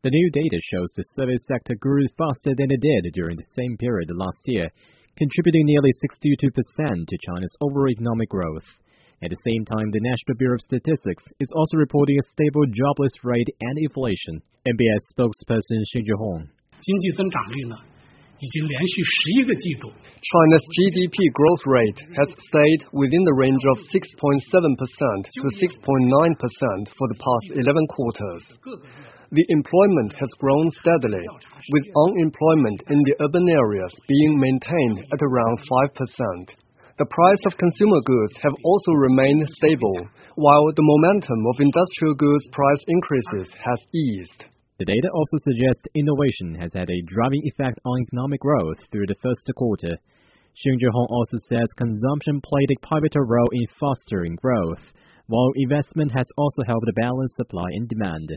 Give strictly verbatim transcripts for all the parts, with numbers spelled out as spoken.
The new data shows the service sector grew faster than it did during the same period last year, contributing nearly sixty-two percent to China's overall economic growth. At the same time, the National Bureau of Statistics is also reporting a stable jobless rate and inflation. N B S spokesperson Xing Zhihong. China's G D P growth rate has stayed within the range of six point seven percent to six point nine percent for the past eleven quarters. The employment has grown steadily, with unemployment in the urban areas being maintained at around five percent. The price of consumer goods have also remained stable, while the momentum of industrial goods price increases has eased. The data also suggests innovation has had a driving effect on economic growth through the first quarter. Xing Zhihong also says consumption played a pivotal role in fostering growth, while investment has also helped balance supply and demand.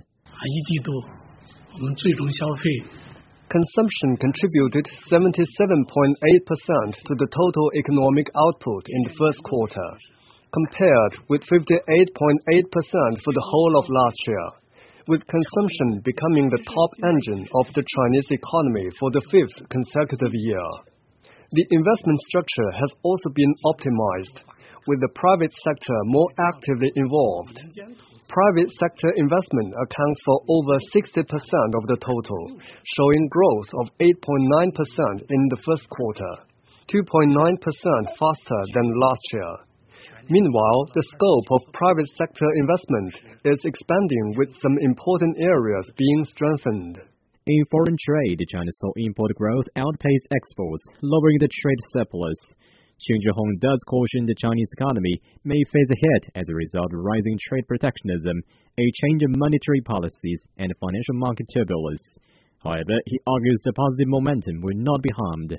Consumption contributed seventy-seven point eight percent to the total economic output in the first quarter, compared with fifty-eight point eight percent for the whole of last year, with consumption becoming the top engine of the Chinese economy for the fifth consecutive year. The investment structure has also been optimized, with the private sector more actively involved. Private sector investment accounts for over sixty percent of the total, showing growth of eight point nine percent in the first quarter, two point nine percent faster than last year. Meanwhile, the scope of private sector investment is expanding, with some important areas being strengthened. In foreign trade, China saw import growth outpace exports, lowering the trade surplus. Xing Zhihong does caution the Chinese economy may face a hit as a result of rising trade protectionism, a change in monetary policies, and financial market turbulence. However, he argues the positive momentum will not be harmed.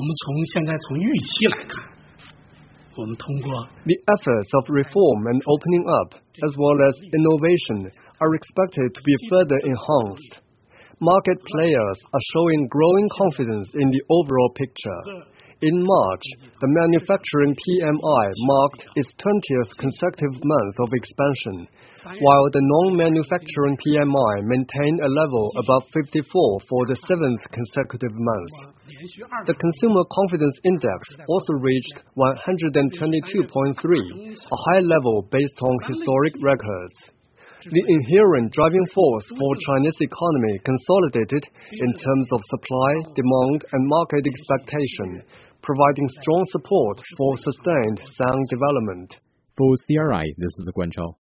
The efforts of reform and opening up, as well as innovation, are expected to be further enhanced. Market players are showing growing confidence in the overall picture. In March, the manufacturing P M I marked its twentieth consecutive month of expansion, while the non-manufacturing P M I maintained a level above fifty-four for the seventh consecutive month. The Consumer Confidence Index also reached one hundred twenty-two point three, a high level based on historic records. The inherent driving force for Chinese economy consolidated in terms of supply, demand, and market expectation, providing strong support for sustained sound development. For C R I, this is Guan Chao.